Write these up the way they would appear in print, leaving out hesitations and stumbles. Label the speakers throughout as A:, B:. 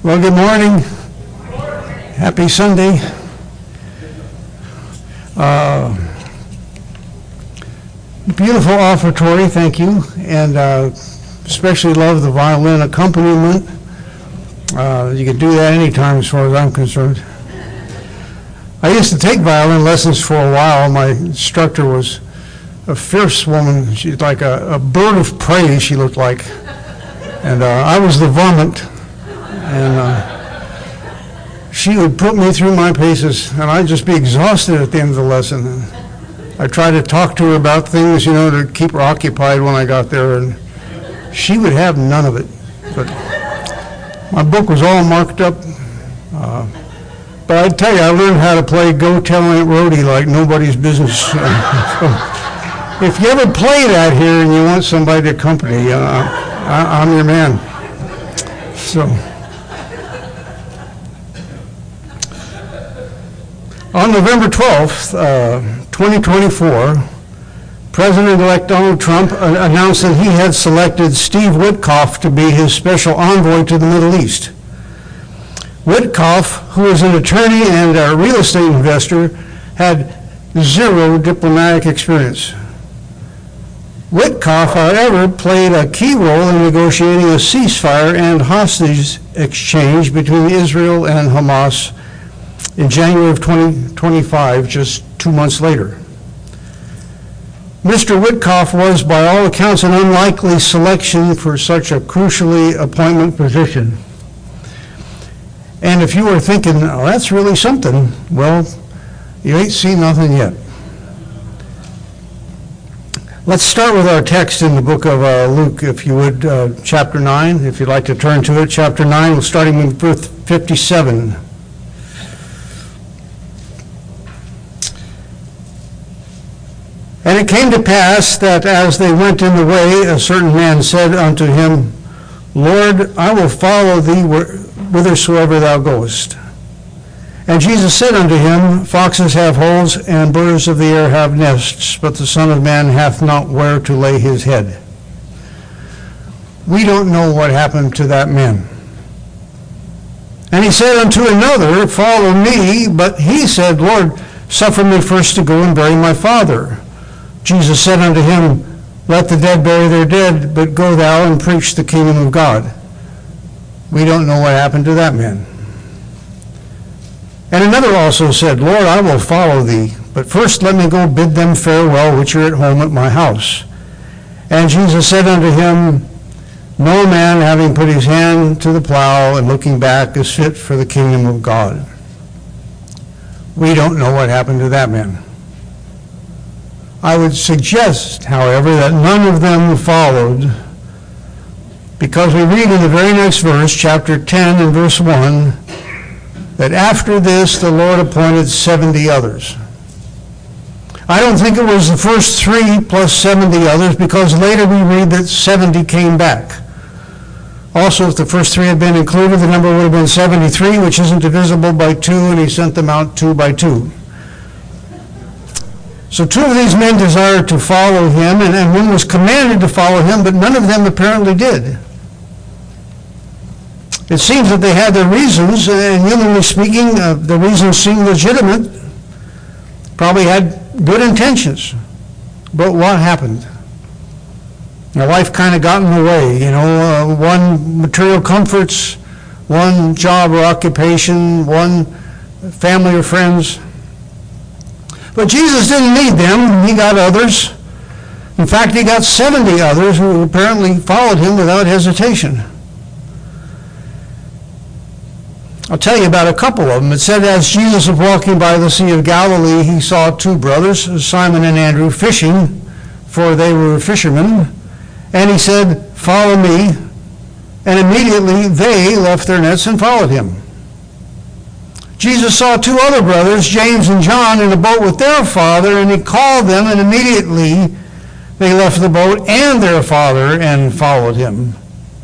A: Well, good morning. Happy Sunday. Beautiful offertory, thank you, and especially love the violin accompaniment. You can do that anytime as far as I'm concerned. I used to take violin lessons for a while. My instructor was a fierce woman. She's like a bird of prey, she looked like. And I was the varmint. And she would put me through my paces, and I'd just be exhausted at the end of the lesson. And I tried to talk to her about things, to keep her occupied when I got there, and she would have none of it. But my book was all marked up. But I tell you, I learned how to play Go Tell Aunt Rhody like nobody's business. So if you ever play that here and you want somebody to accompany you, I'm your man. So, on November 12th, 2024, President-elect Donald Trump announced that he had selected Steve Witkoff to be his special envoy to the Middle East. Witkoff, who is an attorney and a real estate investor, had zero diplomatic experience. Witkoff, however, played a key role in negotiating a ceasefire and hostage exchange between Israel and Hamas in January of 2025, just 2 months later. Mr. Witkoff was, by all accounts, an unlikely selection for such a crucially appointment position. And if you were thinking, oh, that's really something, well, you ain't seen nothing yet. Let's start with our text in the book of Luke, if you would, chapter 9, if you'd like to turn to it. Chapter 9, we're starting with verse 57. And it came to pass that as they went in the way, a certain man said unto him, Lord, I will follow thee whithersoever thou goest. And Jesus said unto him, Foxes have holes, and birds of the air have nests, but the Son of Man hath not where to lay his head. We don't know what happened to that man. And he said unto another, Follow me. But he said, Lord, suffer me first to go and bury my father. Jesus said unto him, Let the dead bury their dead, but go thou and preach the kingdom of God. We don't know what happened to that man. And another also said, Lord, I will follow thee, but first let me go bid them farewell which are at home at my house. And Jesus said unto him, No man, having put his hand to the plow and looking back, is fit for the kingdom of God. We don't know what happened to that man. I would suggest, however, that none of them followed, because we read in the very next verse, chapter 10 and verse 1, that after this the Lord appointed 70 others. I don't think it was the first 3 plus 70 others, because later we read that 70 came back. Also, if the first 3 had been included, the number would have been 73, which isn't divisible by 2, and he sent them out 2 by 2. So 2 of these men desired to follow him, and one was commanded to follow him, but none of them apparently did. It seems that they had their reasons, and humanly speaking, the reasons seemed legitimate, probably had good intentions. But what happened? Their life kind of got in the way, one material comforts, one job or occupation, one family or friends. But Jesus didn't need them. He got others. In fact, he got 70 others who apparently followed him without hesitation. I'll tell you about a couple of them. It said, as Jesus was walking by the Sea of Galilee, he saw 2 brothers, Simon and Andrew, fishing, for they were fishermen. And he said, Follow me. And immediately they left their nets and followed him. Jesus saw 2 other brothers, James and John, in a boat with their father, and he called them, and immediately they left the boat and their father and followed him.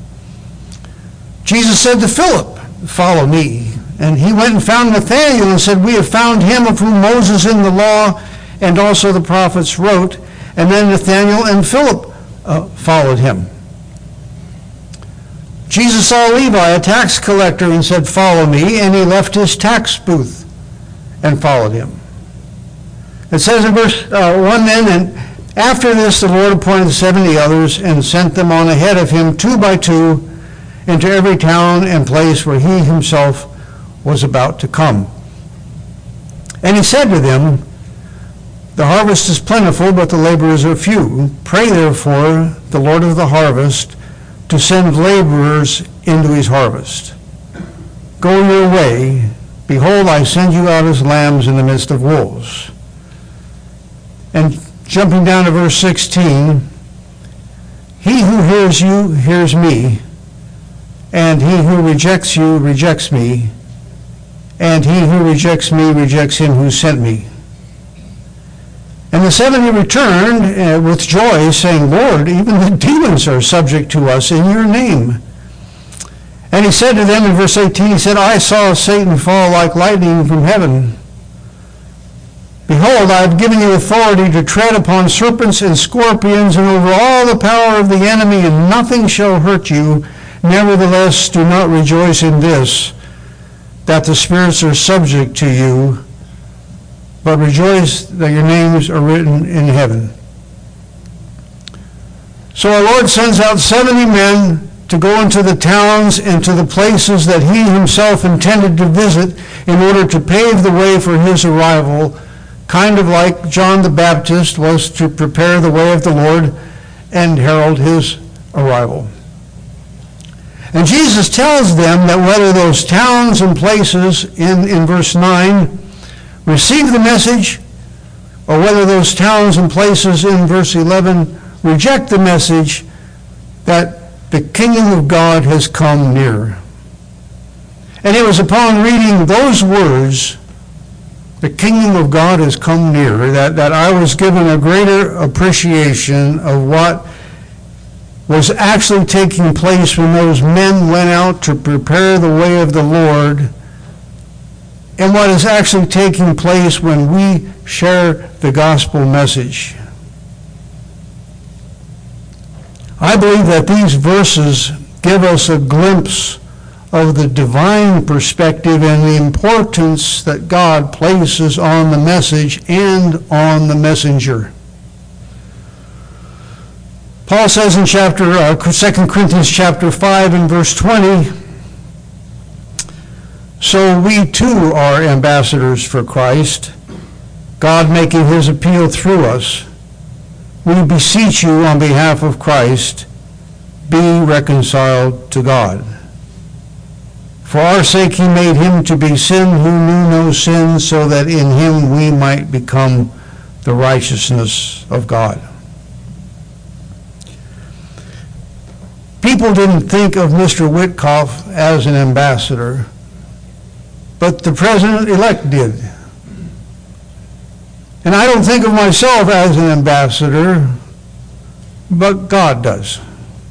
A: Jesus said to Philip, Follow me. And he went and found Nathanael and said, We have found him of whom Moses in the law and also the prophets wrote. And then Nathanael and Philip followed him. Jesus saw Levi, a tax collector, and said, "Follow me," and he left his tax booth and followed him. It says in verse 1 then, "And after this the Lord appointed 70 others and sent them on ahead of him 2 by 2 into every town and place where he himself was about to come. And he said to them, the harvest is plentiful, but the laborers are few. Pray therefore the Lord of the harvest to send laborers into his harvest. Go your way. Behold, I send you out as lambs in the midst of wolves." And jumping down to verse 16, "He who hears you hears me, and he who rejects you rejects me, and he who rejects me rejects him who sent me." And the 70 returned with joy, saying, "Lord, even the demons are subject to us in your name." And he said to them in verse 18, he said, "I saw Satan fall like lightning from heaven. Behold, I have given you authority to tread upon serpents and scorpions and over all the power of the enemy, and nothing shall hurt you. Nevertheless, do not rejoice in this, that the spirits are subject to you, but rejoice that your names are written in heaven." So our Lord sends out 70 men to go into the towns and to the places that he himself intended to visit in order to pave the way for his arrival, kind of like John the Baptist was to prepare the way of the Lord and herald his arrival. And Jesus tells them that whether those towns and places in verse 9 receive the message, or whether those towns and places in verse 11 reject the message, that the kingdom of God has come near. And it was upon reading those words, "The kingdom of God has come near," that I was given a greater appreciation of what was actually taking place when those men went out to prepare the way of the Lord, and what is actually taking place when we share the gospel message. I believe that these verses give us a glimpse of the divine perspective and the importance that God places on the message and on the messenger. Paul says in 2 Corinthians chapter 5 and verse 20, "So we too are ambassadors for Christ, God making his appeal through us. We beseech you on behalf of Christ, be reconciled to God. For our sake he made him to be sin who knew no sin, so that in him we might become the righteousness of God." People didn't think of Mr. Witkoff as an ambassador, but the president-elect did. And I don't think of myself as an ambassador, but God does.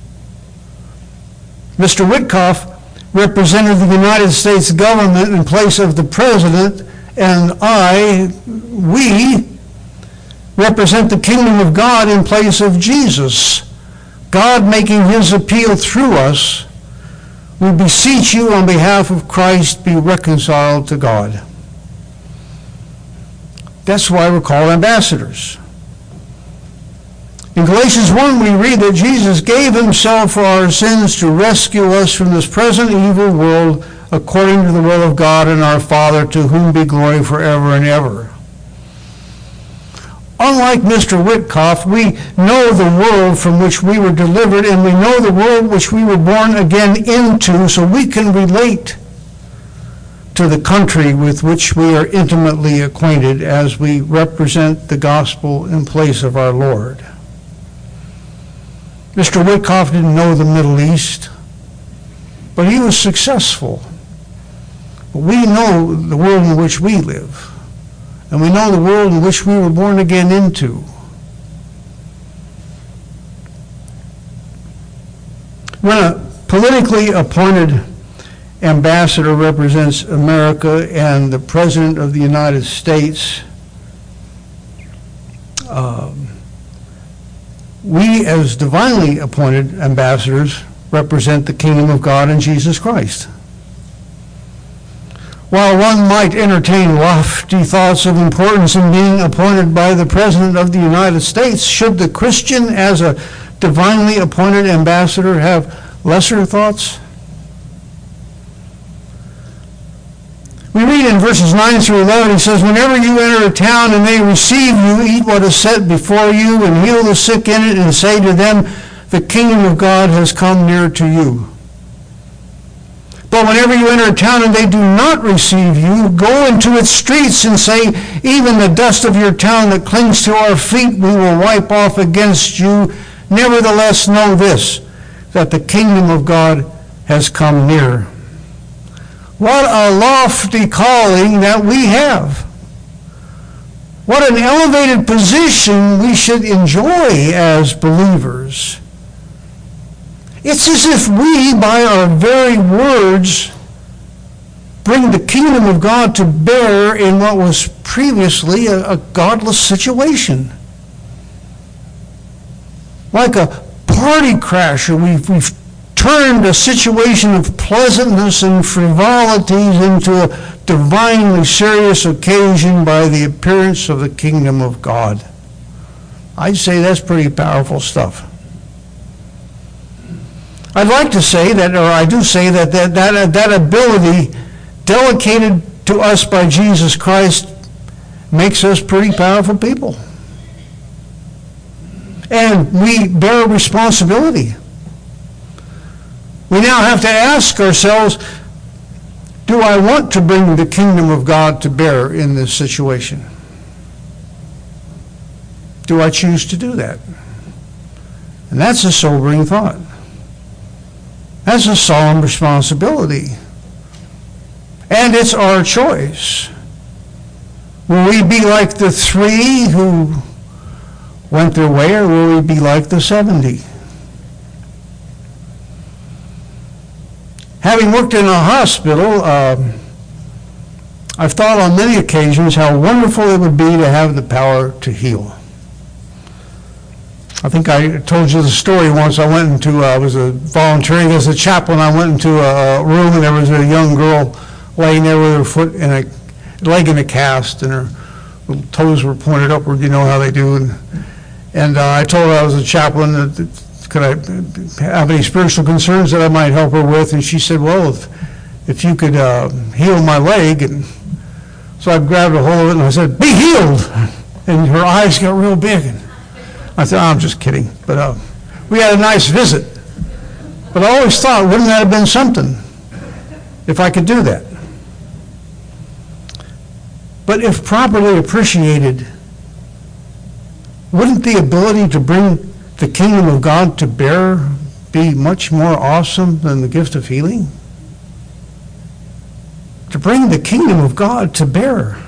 A: Mr. Witkoff represented the United States government in place of the president, and we represent the kingdom of God in place of Jesus. God making his appeal through us. We beseech you on behalf of Christ, be reconciled to God. That's why we're called ambassadors. In Galatians 1, we read that Jesus gave himself for our sins to rescue us from this present evil world according to the will of God and our Father, to whom be glory forever and ever. Unlike Mr. Witkoff, we know the world from which we were delivered, and we know the world which we were born again into, so we can relate to the country with which we are intimately acquainted as we represent the gospel in place of our Lord. Mr. Witkoff didn't know the Middle East, but he was successful. But we know the world in which we live, and we know the world in which we were born again into. When a politically appointed ambassador represents America and the President of the United States, we as divinely appointed ambassadors represent the kingdom of God in Jesus Christ. While one might entertain lofty thoughts of importance in being appointed by the President of the United States, should the Christian as a divinely appointed ambassador have lesser thoughts? We read in verses 9 through 11, he says, "Whenever you enter a town and they receive you, eat what is set before you and heal the sick in it and say to them, the kingdom of God has come near to you. But whenever you enter a town and they do not receive you, go into its streets and say, even the dust of your town that clings to our feet we will wipe off against you. Nevertheless know this, that the kingdom of God has come near." What a lofty calling that we have. What an elevated position we should enjoy as believers. It's as if we, by our very words, bring the kingdom of God to bear in what was previously a godless situation. Like a party crasher, we've turned a situation of pleasantness and frivolities into a divinely serious occasion by the appearance of the kingdom of God. I'd say that's pretty powerful stuff. I'd like to say that, or I do say that ability delegated to us by Jesus Christ makes us pretty powerful people. And we bear responsibility. We now have to ask ourselves, do I want to bring the kingdom of God to bear in this situation? Do I choose to do that? And that's a sobering thought. That's a solemn responsibility. And it's our choice. Will we be like the 3 who went their way, or will we be like the 70? Having worked in a hospital, I've thought on many occasions how wonderful it would be to have the power to heal. I think I told you the story once. I went into, I was volunteering as a chaplain. I went into a room and there was a young girl laying there with her foot and a leg in a cast and her little toes were pointed upward, you know how they do. And I told her I was a chaplain, that could I have any spiritual concerns that I might help her with? And she said, well, if you could heal my leg. And so I grabbed a hold of it and I said, be healed. And her eyes got real big. And I said, I'm just kidding. But we had a nice visit. But I always thought, wouldn't that have been something if I could do that? But if properly appreciated, wouldn't the ability to bring the kingdom of God to bear be much more awesome than the gift of healing? To bring the kingdom of God to bear.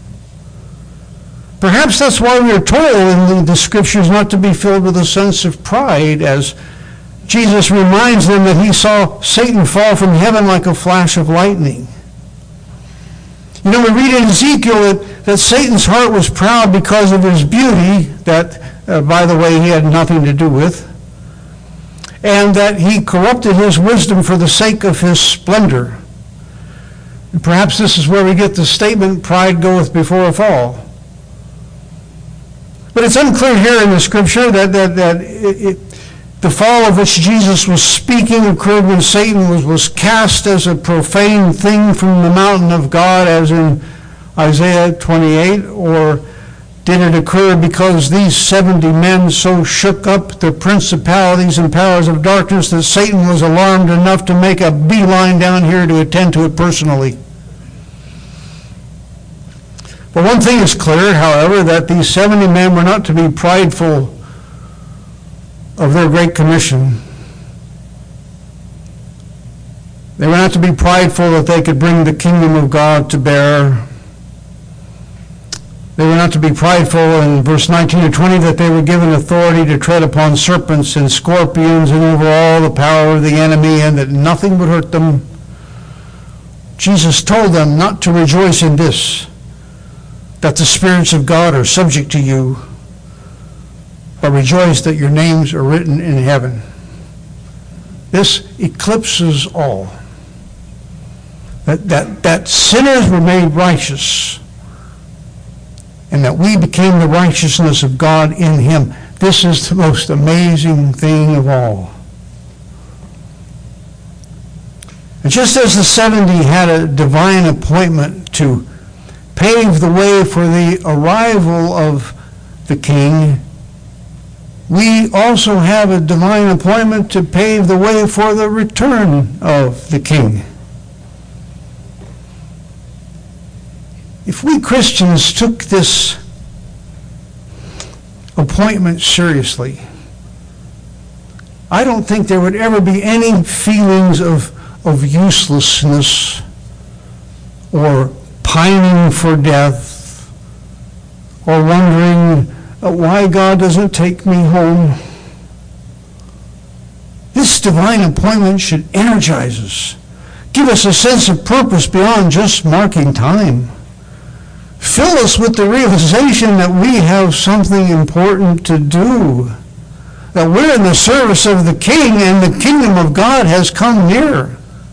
A: Perhaps that's why we are told in the scriptures not to be filled with a sense of pride, as Jesus reminds them that he saw Satan fall from heaven like a flash of lightning. You know, we read in Ezekiel that Satan's heart was proud because of his beauty, that, by the way, he had nothing to do with, and that he corrupted his wisdom for the sake of his splendor. And perhaps this is where we get the statement, pride goeth before a fall. But it's unclear here in the scripture that the fall of which Jesus was speaking occurred when Satan was cast as a profane thing from the mountain of God, as in Isaiah 28, or did it occur because these 70 men so shook up the principalities and powers of darkness that Satan was alarmed enough to make a beeline down here to attend to it personally? But one thing is clear, however, that these 70 men were not to be prideful of their great commission. They were not to be prideful that they could bring the kingdom of God to bear. They were not to be prideful in verse 19 or 20 that they were given authority to tread upon serpents and scorpions and over all the power of the enemy, and that nothing would hurt them. Jesus told them not to rejoice in this, that the spirits of God are subject to you, but rejoice that your names are written in heaven. This eclipses all. That sinners were made righteous, and that we became the righteousness of God in him. This is the most amazing thing of all. And just as the 70 had a divine appointment to pave the way for the arrival of the King, we also have a divine appointment to pave the way for the return of the King. If we Christians took this appointment seriously, I don't think there would ever be any feelings of uselessness or pining for death or wondering why God doesn't take me home. This divine appointment should energize us, give us a sense of purpose beyond just marking time. Fill us with the realization that we have something important to do, that we're in the service of the King and the kingdom of God has come near.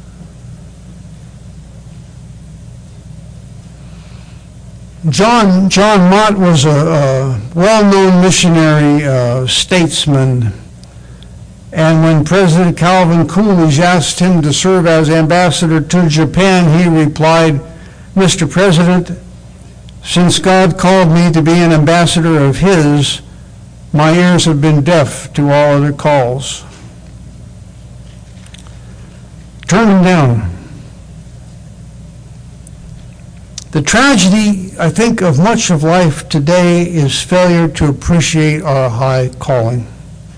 A: John Mott was a well-known missionary statesman, and when President Calvin Coolidge asked him to serve as ambassador to Japan, he replied, "Mr. President, since God called me to be an ambassador of his, my ears have been deaf to all other calls." Turn them down. The tragedy, I think, of much of life today is failure to appreciate our high calling.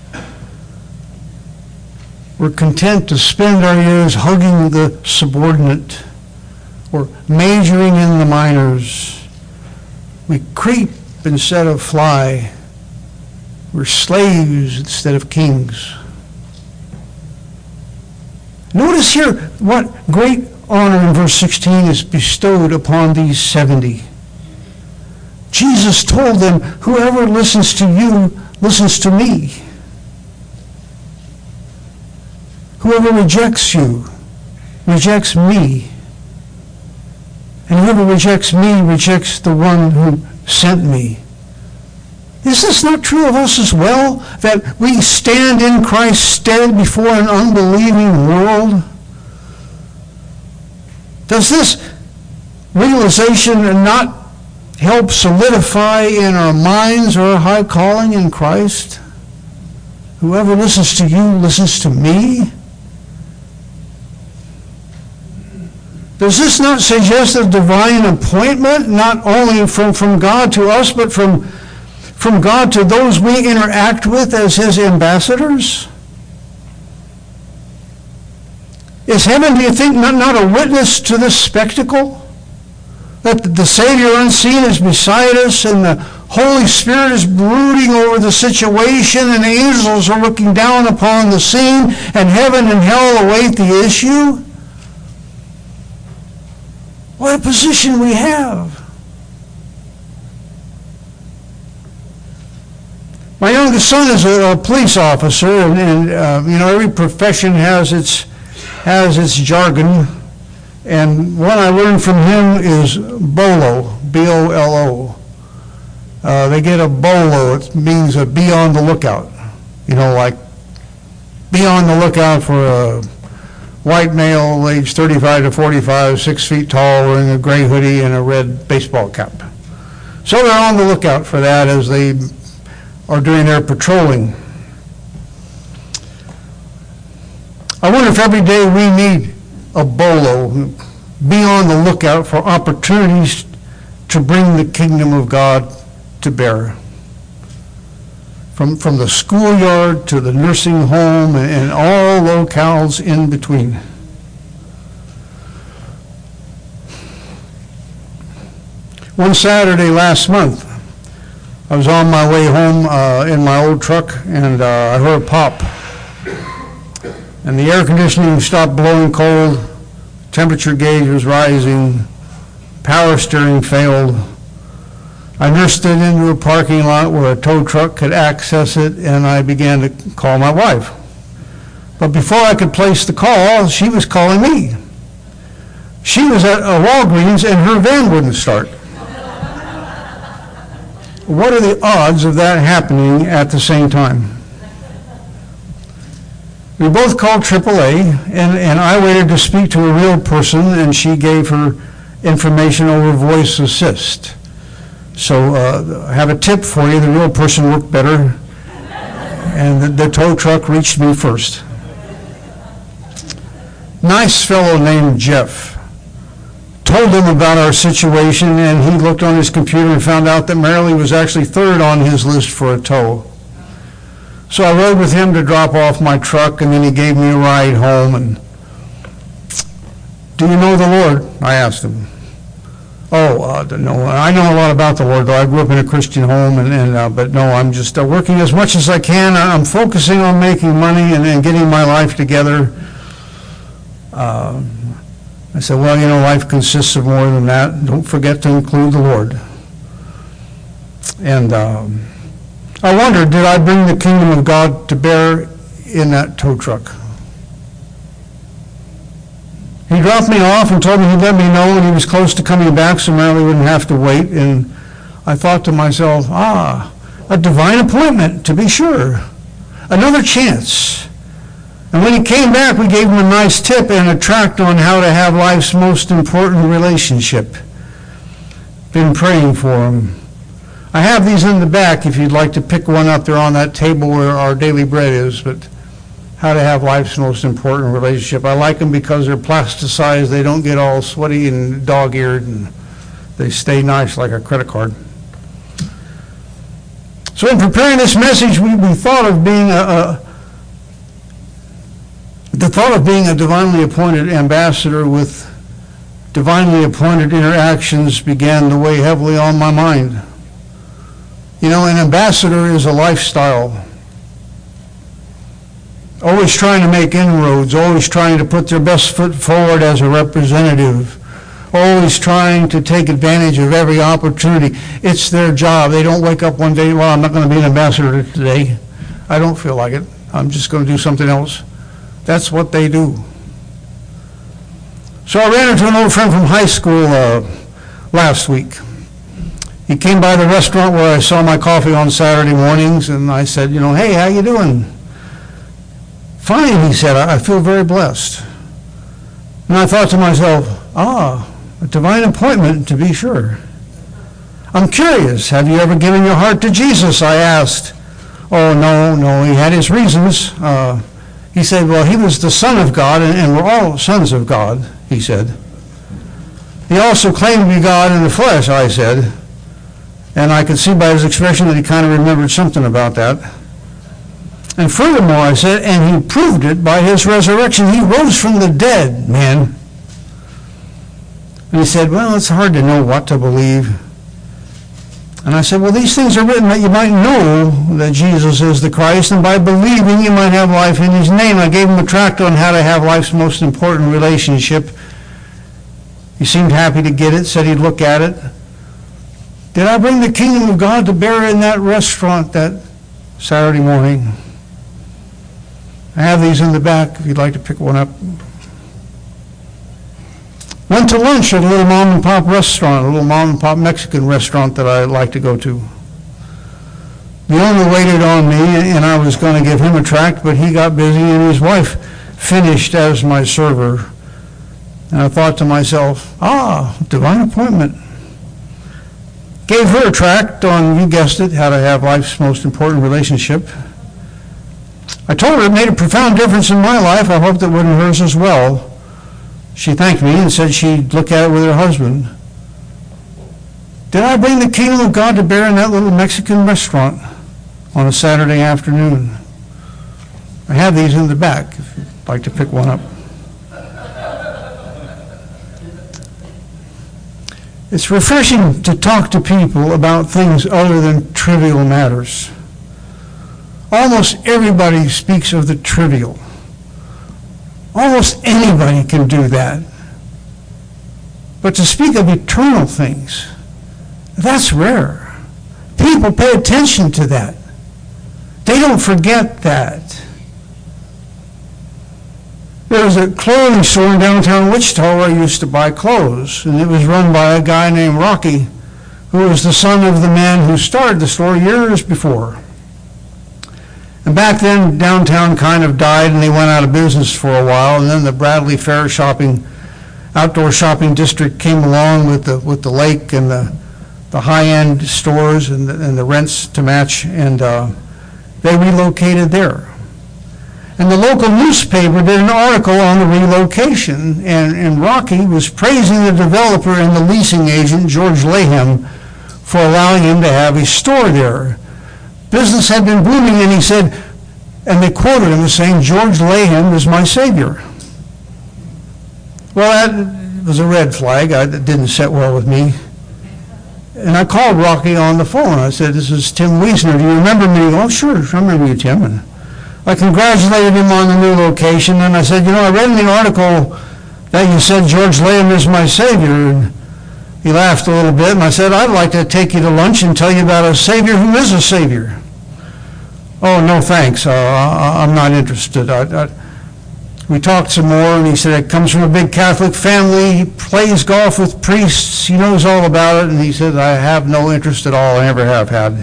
A: We're content to spend our years hugging the subordinate or majoring in the minors. We creep instead of fly. We're slaves instead of kings. Notice here what great honor in verse 16 is bestowed upon these 70. Jesus told them, "Whoever listens to you listens to me. Whoever rejects you rejects me. And whoever rejects me rejects the one who sent me." Is this not true of us as well? That we stand in Christ's stead before an unbelieving world? Does this realization not help solidify in our minds our high calling in Christ? Whoever listens to you listens to me. Does this not suggest a divine appointment, not only from God to us, but from God to those we interact with as his ambassadors? Is heaven, do you think, not a witness to this spectacle? That the Savior unseen is beside us, and the Holy Spirit is brooding over the situation, and angels are looking down upon the scene, and heaven and hell await the issue? What a position we have. My youngest son is a police officer, and every profession has its jargon, and what I learned from him is BOLO, B-O-L-O. They get a BOLO. It means be on the lookout. Like be on the lookout for a white male, age 35 to 45, 6 feet tall, wearing a gray hoodie and a red baseball cap. So they're on the lookout for that as they are doing their patrolling. I wonder if every day we need a BOLO, be on the lookout for opportunities to bring the kingdom of God to bear. From the schoolyard to the nursing home and all locales in between. One Saturday last month, I was on my way home in my old truck, and I heard a pop. And the air conditioning stopped blowing cold, temperature gauge was rising, power steering failed. I nursed it into a parking lot where a tow truck could access it, and I began to call my wife. But before I could place the call, she was calling me. She was at a Walgreens and her van wouldn't start. What are the odds of that happening at the same time? We both called AAA, and I waited to speak to a real person, and she gave her information over voice assist. So I have a tip for you. The real person worked better, and the tow truck reached me first. Nice fellow named Jeff. Told him about our situation, and he looked on his computer and found out that Marilee was actually third on his list for a tow. So I rode with him to drop off my truck, and then he gave me a ride home. And do you know the Lord? I asked him. No, I know a lot about the Lord, though. I grew up in a Christian home, but no, I'm just working as much as I can. I'm focusing on making money and getting my life together. I said, well, life consists of more than that. Don't forget to include the Lord. And I wondered, did I bring the kingdom of God to bear in that tow truck? He dropped me off and told me he'd let me know when he was close to coming back so Marilee wouldn't have to wait. And I thought to myself, a divine appointment, to be sure. Another chance. And when he came back, we gave him a nice tip and a tract on how to have life's most important relationship. Been praying for him. I have these in the back if you'd like to pick one up. They're on that table where our daily bread is, but how to have life's most important relationship. I like them because they're plasticized. They don't get all sweaty and dog-eared, and they stay nice like a credit card. So in preparing this message, we thought of being the thought of being a divinely appointed ambassador with divinely appointed interactions began to weigh heavily on my mind. An ambassador is a lifestyle. Always trying to make inroads, always trying to put their best foot forward as a representative, always trying to take advantage of every opportunity. It's their job. They don't wake up one day, well, I'm not going to be an ambassador today. I don't feel like it. I'm just going to do something else. That's what they do. So I ran into an old friend from high school last week. He came by the restaurant where I saw my coffee on Saturday mornings, and I said, hey, how you doing? Fine, he said. I feel very blessed. And I thought to myself, a divine appointment, to be sure. I'm curious, have you ever given your heart to Jesus? I asked. Oh, no, he had his reasons. He said, well, he was the Son of God, and we're all sons of God, he said. He also claimed to be God in the flesh, I said. And I could see by his expression that he kind of remembered something about that. And furthermore, I said, and he proved it by his resurrection. He rose from the dead, man. And he said, well, it's hard to know what to believe. And I said, well, these things are written that you might know that Jesus is the Christ, and by believing you might have life in his name. I gave him a tract on how to have life's most important relationship. He seemed happy to get it, said he'd look at it. Did I bring the kingdom of God to bear in that restaurant that Saturday morning? I have these in the back if you'd like to pick one up. Went to lunch at a little mom-and-pop restaurant, a little mom-and-pop Mexican restaurant that I like to go to. The owner waited on me, and I was going to give him a tract, but he got busy, and his wife finished as my server. And I thought to myself, divine appointment. Gave her a tract on, you guessed it, how to have life's most important relationship. I told her it made a profound difference in my life. I hoped it would in hers as well. She thanked me and said she'd look at it with her husband. Did I bring the kingdom of God to bear in that little Mexican restaurant on a Saturday afternoon? I have these in the back if you'd like to pick one up. It's refreshing to talk to people about things other than trivial matters. Almost everybody speaks of the trivial. Almost anybody can do that. But to speak of eternal things, that's rare. People pay attention to that. They don't forget that. There was a clothing store in downtown Wichita where I used to buy clothes, and it was run by a guy named Rocky, who was the son of the man who started the store years before. And back then, downtown kind of died, and they went out of business for a while, and then the Bradley Fair outdoor shopping district came along with the lake and the high-end stores and the rents to match, and they relocated there. And the local newspaper did an article on the relocation, and Rocky was praising the developer and the leasing agent, George Layhem, for allowing him to have a store there. Business had been booming, and he said, and they quoted him as saying, "George Layhem is my savior." Well, that was a red flag. It didn't sit well with me. And I called Rocky on the phone. I said, "This is Tim Wiesner. Do you remember me?" "Oh, sure, I remember you, Tim." And I congratulated him on the new location, and I said, "I read in the article that you said George Layhem is my savior." And he laughed a little bit, and I said, "I'd like to take you to lunch and tell you about a savior who is a savior." "Oh, no, thanks. I'm not interested." We talked some more, and he said it comes from a big Catholic family. He plays golf with priests. He knows all about it, and he said, "I have no interest at all. I never have had."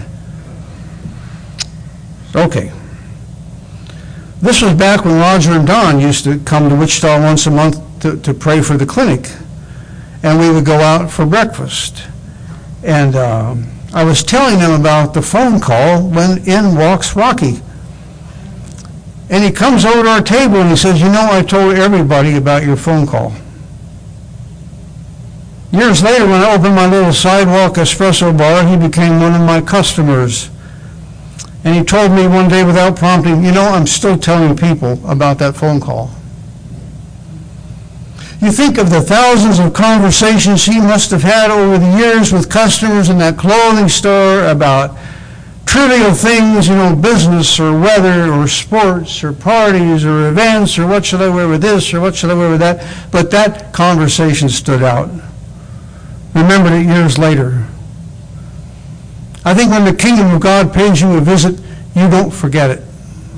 A: Okay. This was back when Roger and Don used to come to Wichita once a month to pray for the clinic, and we would go out for breakfast. And I was telling them about the phone call when in walks Rocky. And he comes over to our table and he says, "I told everybody about your phone call." Years later, when I opened my little sidewalk espresso bar, he became one of my customers. And he told me one day without prompting, "I'm still telling people about that phone call." You think of the thousands of conversations he must have had over the years with customers in that clothing store about trivial things, business or weather or sports or parties or events or what should I wear with this or what should I wear with that. But that conversation stood out. Remembered it years later. I think when the kingdom of God pays you a visit, you don't forget it.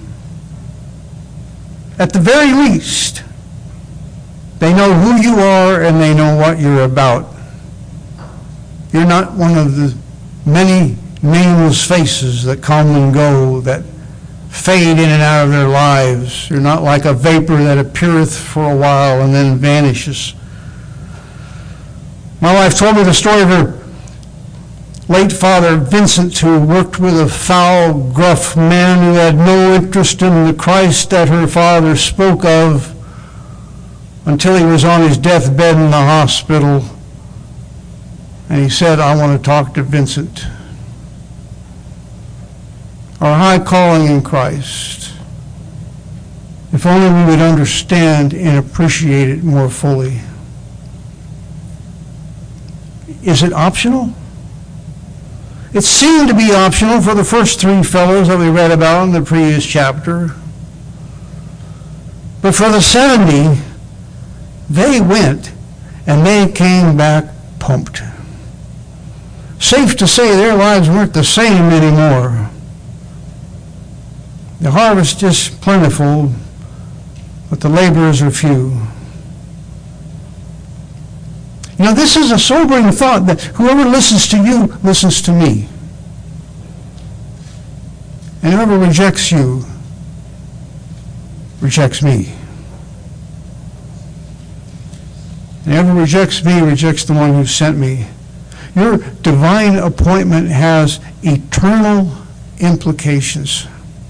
A: At the very least, they know who you are and they know what you're about. You're not one of the many nameless faces that come and go, that fade in and out of their lives. You're not like a vapor that appeareth for a while and then vanishes. My wife told me the story of her late father, Vincent, who worked with a foul, gruff man who had no interest in the Christ that her father spoke of until he was on his deathbed in the hospital. And he said, "I want to talk to Vincent." Our high calling in Christ, if only we would understand and appreciate it more fully. Is it optional? It seemed to be optional for the first 3 fellows that we read about in the previous chapter. But for the 70, they went and they came back pumped. Safe to say their lives weren't the same anymore. The harvest is plentiful, but the laborers are few. This is a sobering thought that whoever listens to you listens to me. And whoever rejects you rejects me. And whoever rejects me rejects the one who sent me. Your divine appointment has eternal implications.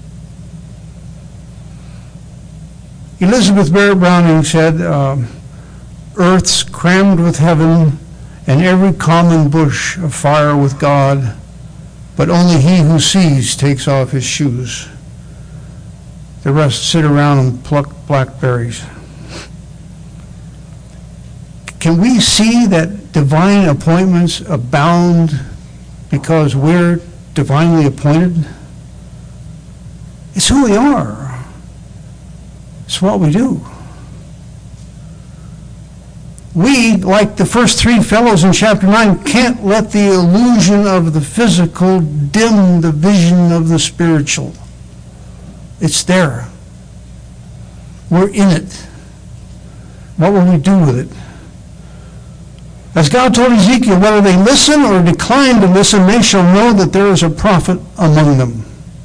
A: Elizabeth Barrett Browning said, "Earth's crammed with heaven, and every common bush afire with God, but only he who sees takes off his shoes. The rest sit around and pluck blackberries." Can we see that divine appointments abound because we're divinely appointed? It's who we are. It's what we do. We, like the first 3 fellows in chapter 9, can't let the illusion of the physical dim the vision of the spiritual. It's there. We're in it. What will we do with it? As God told Ezekiel, whether they listen or decline to listen, they shall know that there is a prophet among them.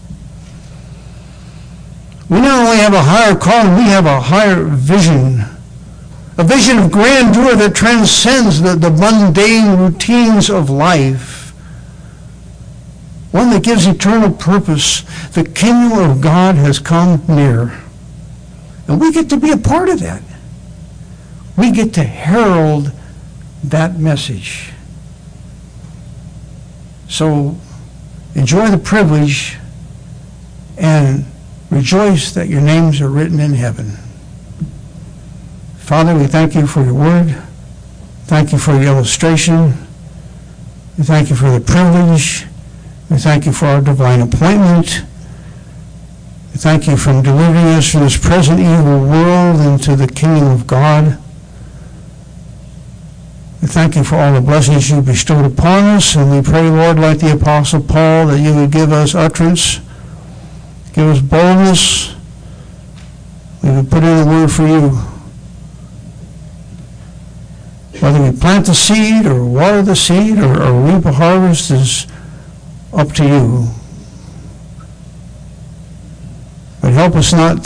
A: We not only have a higher calling, we have a higher vision. A vision of grandeur that transcends the mundane routines of life. One that gives eternal purpose. The kingdom of God has come near. And we get to be a part of that. We get to herald that message. So enjoy the privilege and rejoice that your names are written in heaven. Father, we thank you for your word. Thank you for your illustration. We thank you for the privilege. We thank you for our divine appointment. We thank you for delivering us from this present evil world into the kingdom of God. We thank you for all the blessings you bestowed upon us, and we pray, Lord, like the Apostle Paul, that you would give us utterance, give us boldness. We would put in a word for you. Whether we plant the seed or water the seed or reap a harvest is up to you. But help us not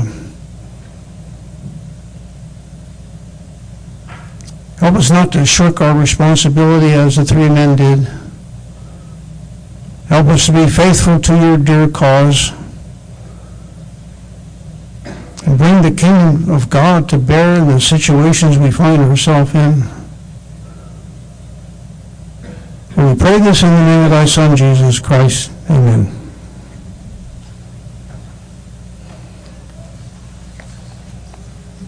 A: to shirk our responsibility as the three men did. Help us to be faithful to your dear cause and bring the kingdom of God to bear in the situations we find ourselves in. And we pray this in the name of thy Son, Jesus Christ. Amen.